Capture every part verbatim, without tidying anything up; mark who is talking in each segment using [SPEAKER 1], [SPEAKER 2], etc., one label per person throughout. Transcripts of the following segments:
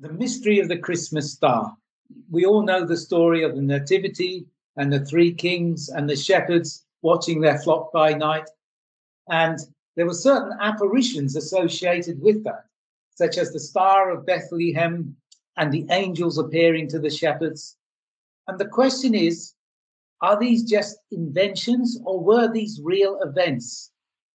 [SPEAKER 1] The mystery of the Christmas star. We all know the story of the Nativity and the three kings and the shepherds watching their flock by night. And there were certain apparitions associated with that, such as the Star of Bethlehem and the angels appearing to the shepherds. And the question is, are these just inventions or were these real events?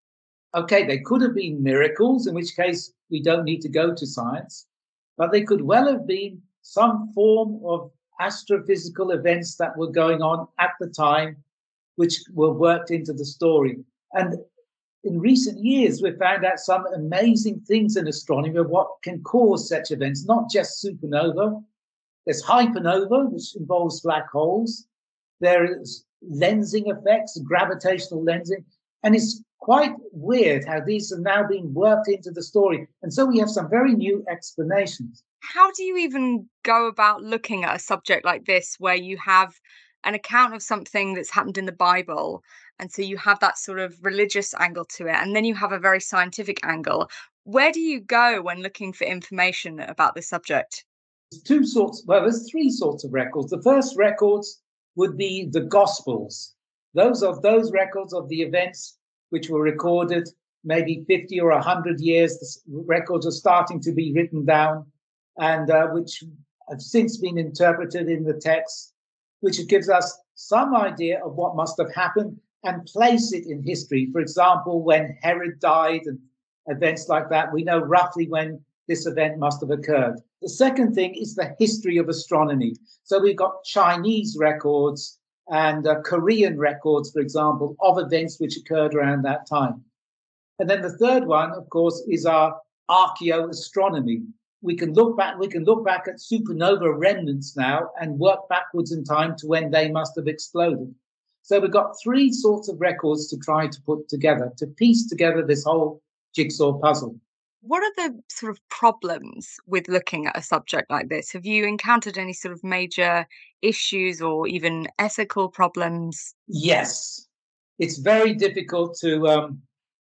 [SPEAKER 1] Okay, they could have been miracles, in which case we don't need to go to science, but they could well have been some form of astrophysical events that were going on at the time, which were worked into the story. And in recent years, we've found out some amazing things in astronomy of what can cause such events, not just supernova. There's hypernova, which involves black holes. There is lensing effects, gravitational lensing. And it's quite weird how these are now being worked into the story. And so we have some very new explanations.
[SPEAKER 2] How do you even go about looking at a subject like this, where you have an account of something that's happened in the Bible, and so you have that sort of religious angle to it, and then you have a very scientific angle? Where do you go when looking for information about this subject?
[SPEAKER 1] There's two sorts, well, there's three sorts of records. The first records would be the Gospels. Those of those records of the events which were recorded maybe fifty or one hundred years. The records are starting to be written down, and uh, which have since been interpreted in the text, which gives us some idea of what must have happened and place it in history. For example, when Herod died and events like that, we know roughly when this event must have occurred. The second thing is the history of astronomy. So we've got Chinese records and uh, Korean records, for example, of events which occurred around that time. And then the third one, of course, is our archaeoastronomy. We can look back, we can look back at supernova remnants now and work backwards in time to when they must have exploded. So we've got three sorts of records to try to put together, to piece together this whole jigsaw puzzle.
[SPEAKER 2] What are the sort of problems with looking at a subject like this? Have you encountered any sort of major issues or even ethical problems?
[SPEAKER 1] Yes, it's very difficult to, um,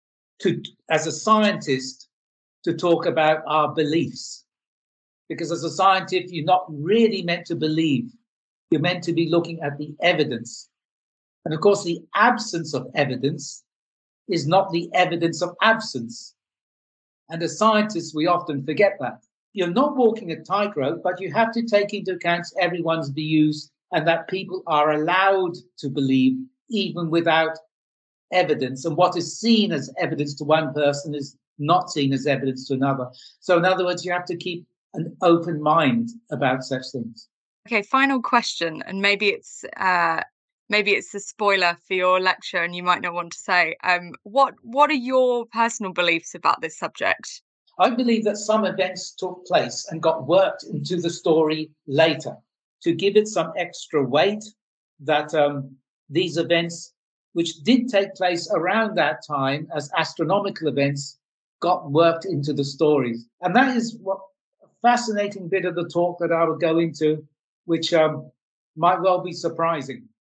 [SPEAKER 1] to as a scientist, to talk about our beliefs. Because as a scientist, you're not really meant to believe. You're meant to be looking at the evidence. And of course, the absence of evidence is not the evidence of absence. And as scientists, we often forget that. You're not walking a tightrope, but you have to take into account everyone's views and that people are allowed to believe even without evidence. And what is seen as evidence to one person is not seen as evidence to another. So in other words, you have to keep an open mind about such things.
[SPEAKER 2] Okay, final question, and maybe it's uh, maybe it's a spoiler for your lecture, and you might not want to say. Um, what what are your personal beliefs about this subject?
[SPEAKER 1] I believe that some events took place and got worked into the story later to give it some extra weight. That um, these events, which did take place around that time as astronomical events, got worked into the stories, and that is what a fascinating bit of the talk that I will go into, which um, might well be surprising.